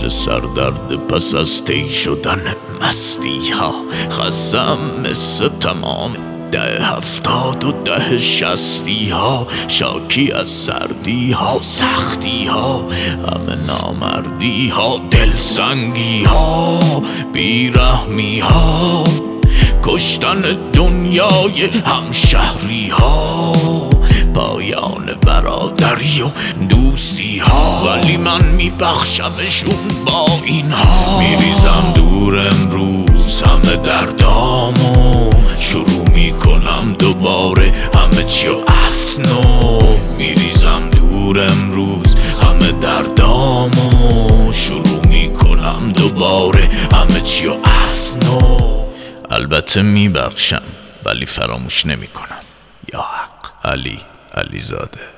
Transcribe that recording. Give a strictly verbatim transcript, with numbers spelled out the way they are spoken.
مثل سردرد پس از طی شدن مستی ها. خستم مثل تمام ده هفتاد و ده شستی ها، شاکی از سردی ها، سختی ها، همه نامردی ها، دلسنگی ها، بیرحمی ها، کشتن دنیای همشهری ها، پایان برادری و دوستی ها. ولی من میبخشمشون با اینها. میریزم دور امروز همه دردامو، شروع میکنم دوباره همه چی و اصنو. میریزم دور امروز همه دردامو، شروع میکنم دوباره همه چی و اصنو. البته میبخشم ولی فراموش نمیکنم. یا حق علی علیزاده.